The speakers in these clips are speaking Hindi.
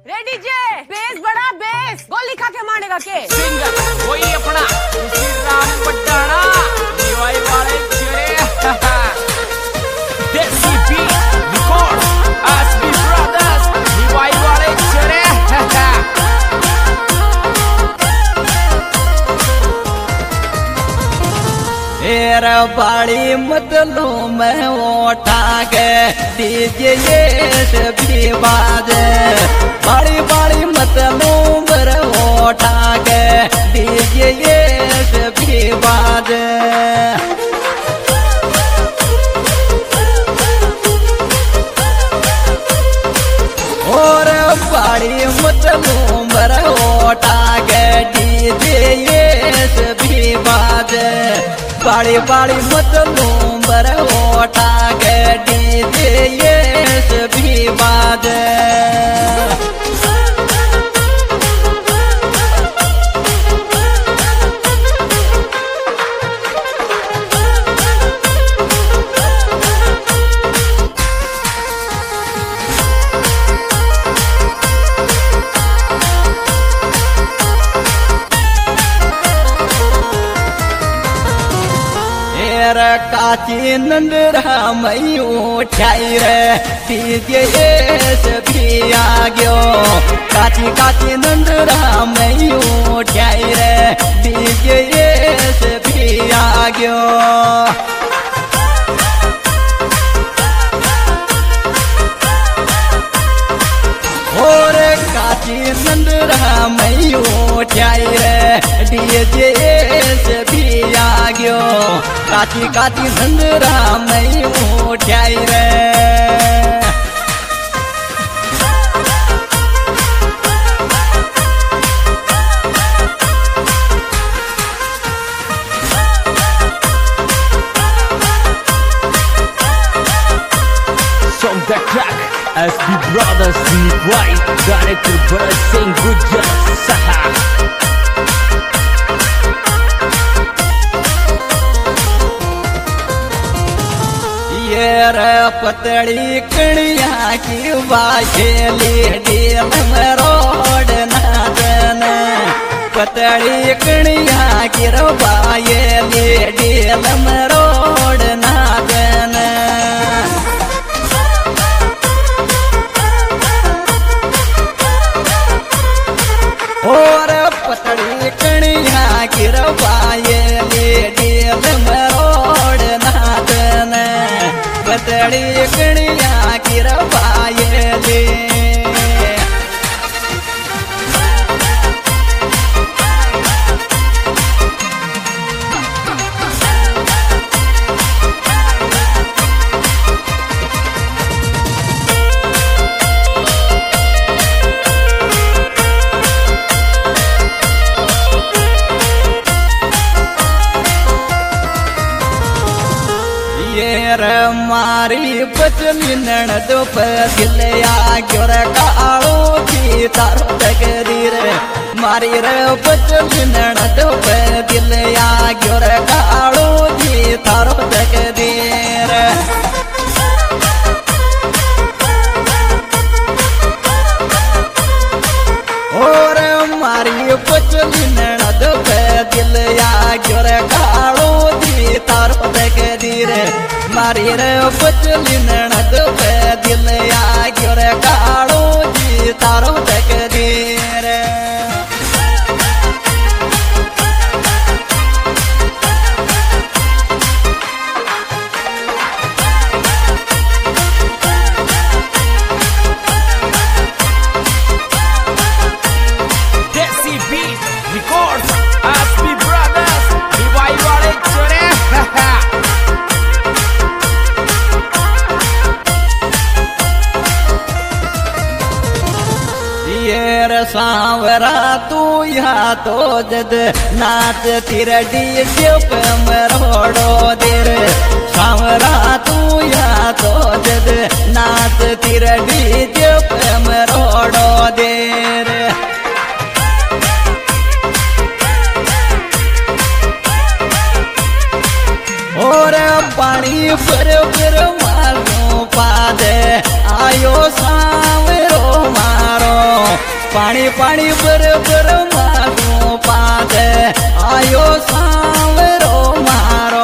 रेडी जे बेस बड़ा बेस गोली खा के मारेगा के सिंगर वही अपना श्री राम पट्टाना दीवाई वाले चेहरे Desi B Record S P Brothers दीवाई वाले चेहरे तेरा बाड़ी मतलो में उठा के डीजे ये भी बाजे बाड़ी बाड़ी मतलो में उठा के डीजे ये भी बाजे और बाड़ी मतलो में उठा के डीजे ये भी बाजे बाड़ी बाड़ी मतलो बर उठा के डीजे ये भी बाजे काची नंदरा मई उठाई रे डीजे भी आ गयो काची काची नंदरा मई उठाई रे डीजे भी आ गयो और काची नंदरा मई उठाई रे डीजे भी आ गयो काची काची नंदरा मई उठाई रे From the track SB Brothers Right Director Bharat Singh Gujjar Saha ये रे पतड़ी कणिया की बाजेली डील में रोड नाचन पतड़ी कणिया की बाजेली डील में रोड नाचन और पतड़ी कणिया की बाजेली डील में रोड नाचन पतड़ी कणिया की बाजेली मारी बचली नणद दिलया ग्योर कालो की तारो तकदीर मारी रे बचली नणद दिलया ग्योर कालो की तारो तकदीर और मारी बचली नणद दिलया ग्योर कालो की तारो तकदीर मारी रे बचली नणद दिलया ग्योर कालो जी तारो तकदीर Desi B Record S P Brothers दीवाई वाले चेहरे सांवरा तू यहाँ तो जद नाच तिरडी जप मरोड़ो देर सांवरा तू यहाँ तो जद नाच तिरडी जप मरोड़ो देर और पानी पर मारो पादे आयो सांवरो मारो पाणी पाणी बरोबर मागो पाद आयो सांवरो मारो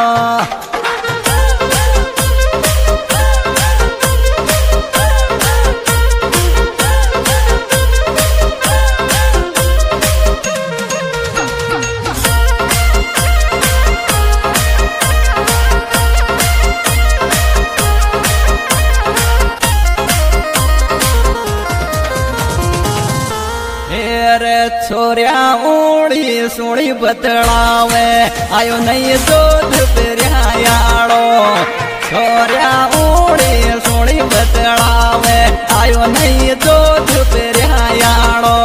छोरिया ओड़ी सोड़ी बतलावे आयो नहीं दूध पिरियाड़ो छोरिया ओड़ी सोड़ी बतलावे आयो नहीं दूध पिरियाड़ो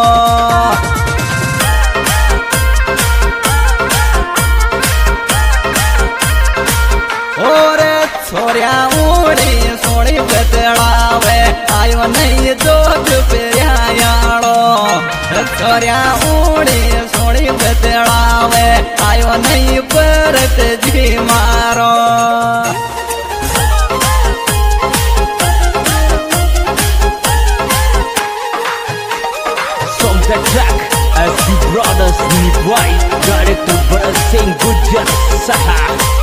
और छोरिया ओड़ी सोड़ी बतलावे आयो नहीं दूध पिरियाड़ो छोरिया ओड़ी सोड़ी बतलावे आयो नहीं परत जी मारो From the track as the brothers Nivai director Bharat Singh Gujjar Saha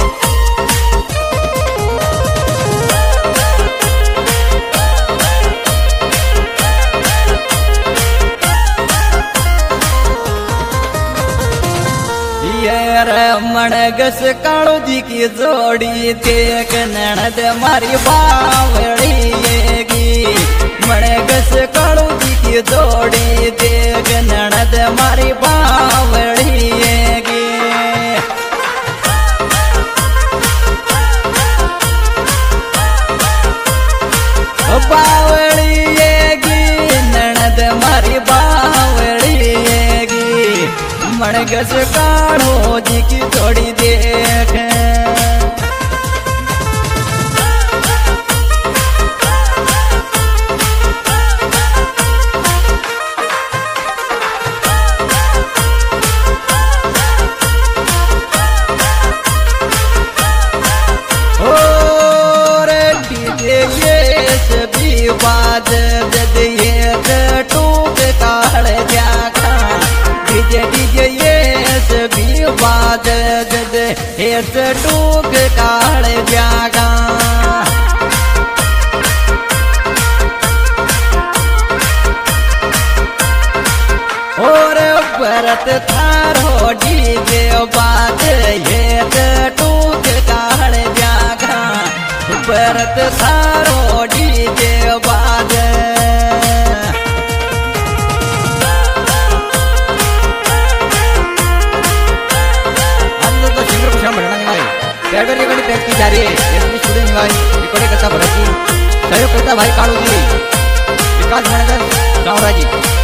मणगस काळू जी की जोड़ी देख ननद मारी बावड़ीगी मणगस काळू जी की जोड़ी देख ननद मारी बावड़ीगी बावड़ीगी ननद मारी बावड़ीगी मणगस काढ़ो जी की थोड़ी देख और डीजे ये सभी बाज जद ये टूक काढ़ जागा डीजे डीजे ये सभी बाज जद हेस टूक काढ़ जागा और भरत थारो डीजे बाज ये टूक काढ़ जागा भरत थारो डीजे बाज कैडबरी रिकॉर्डिंग पैक की जा रही है एसपी स्टूडियो निवाई रिकॉर्डिंग करता भरत जी सहयोग करता भाई कालू जी विकास मैनेजर रावरा जी